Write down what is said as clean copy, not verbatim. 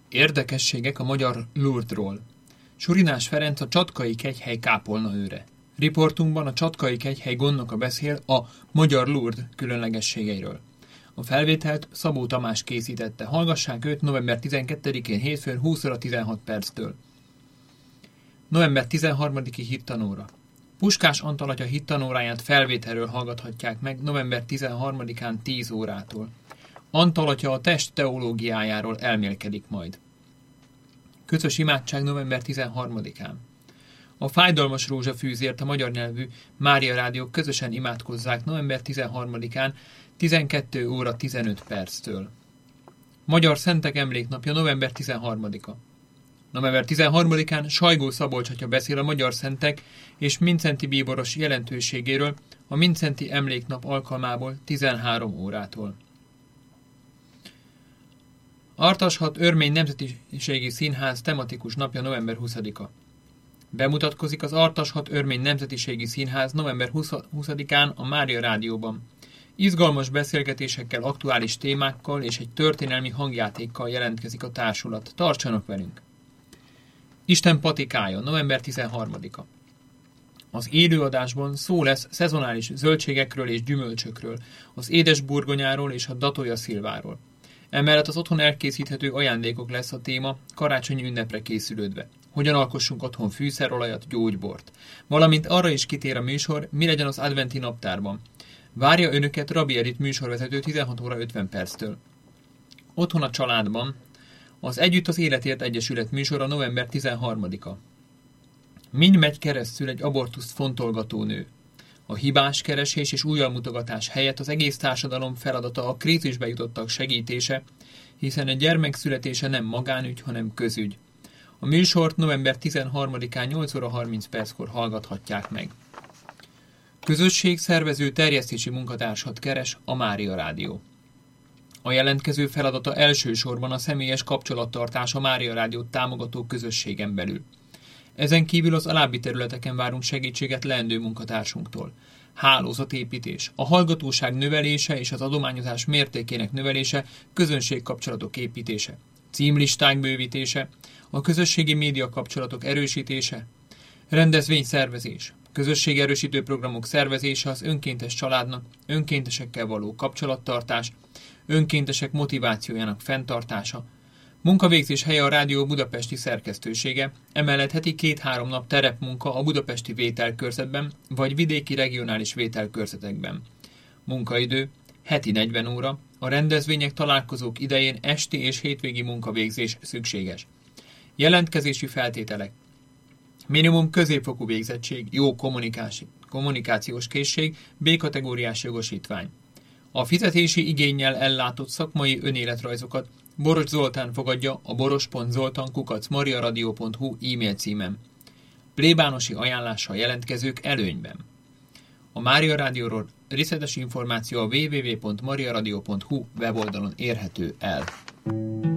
Érdekességek a magyar Lourdesról. Surinás Ferenc a Csatkai Kegyhely kápolnaőre. Riportunkban a Csatkai Kegyhely gondnoka beszél a magyar Lourdes különlegességeiről. A felvételt Szabó Tamás készítette. Hallgassák őt november 12-én hétfőn 20 óra 16 perctől. November 13-i hittanóra. Puskás Antal atya hittanóráját felvételről hallgathatják meg november 13-án 10 órától. Antal atya a test teológiájáról elmélkedik majd. Közös imádság november 13-án. A Fájdalmas rózsafűzért a magyar nyelvű Mária Rádiók közösen imádkozzák november 13-án 12 óra 15 perctől. Magyar Szentek Emléknapja november 13-a. November 13-án Sajgó Szabolcs atya beszél a magyar szentek és Mindszenty bíboros jelentőségéről a Mindszenty Emléknap alkalmából 13 órától. Artashat Örmény Nemzetiségi Színház tematikus napja november 20-a. Bemutatkozik az Artashat Örmény Nemzetiségi Színház november 20-án a Mária Rádióban. Izgalmas beszélgetésekkel, aktuális témákkal és egy történelmi hangjátékkal jelentkezik a társulat. Tartsanak velünk! Isten patikája november 13-a. Az élőadásban szó lesz szezonális zöldségekről és gyümölcsökről, az édes burgonyáról és a datója szilváról. Emellett az otthon elkészíthető ajándékok lesz a téma karácsonyi ünnepre készülődve. Hogyan alkossunk otthon fűszerolajat, gyógybort. Valamint arra is kitér a műsor, mi legyen az adventi naptárban. Várja önöket Rabbi Edith műsorvezető 16 óra 50 perctől. Otthon a családban az Együtt az Életért Egyesület műsora november 13-a. Mind megy keresztül egy abortuszt fontolgató nő. A hibás keresés és újjalmutogatás helyett az egész társadalom feladata a krízisbe jutottak segítése, hiszen egy gyermek születése nem magánügy, hanem közügy. A műsort november 13-án 8 óra 30 perckor hallgathatják meg. Közösségszervező terjesztési munkatársat keres a Mária Rádió. A jelentkező feladata elsősorban a személyes kapcsolattartás a Mária Rádiót támogató közösségen belül. Ezen kívül az alábbi területeken várunk segítséget leendő munkatársunktól. Hálózatépítés, a hallgatóság növelése és az adományozás mértékének növelése, közönségkapcsolatok építése, címlisták bővítése, a közösségi média kapcsolatok erősítése, rendezvényszervezés, közösségerősítő programok szervezése az önkéntes családnak, önkéntesekkel való kapcsolattartás, önkéntesek motivációjának fenntartása, munkavégzés helye a Rádió budapesti szerkesztősége, emellett heti 2-3 nap terepmunka a budapesti vételkörzetben vagy vidéki regionális vételkörzetekben. Munkaidő heti 40 óra, a rendezvények találkozók idején esti és hétvégi munkavégzés szükséges. Jelentkezési feltételek: minimum középfokú végzettség, jó kommunikációs készség, B-kategóriás jogosítvány. A fizetési igénnyel ellátott szakmai önéletrajzokat Boros Zoltán fogadja a boros.zoltan@mariaradio.hu e-mail címen. Plébánosi ajánlással jelentkezők előnyben. A Mária Rádióról részletes információ a www.mariaradio.hu weboldalon érhető el.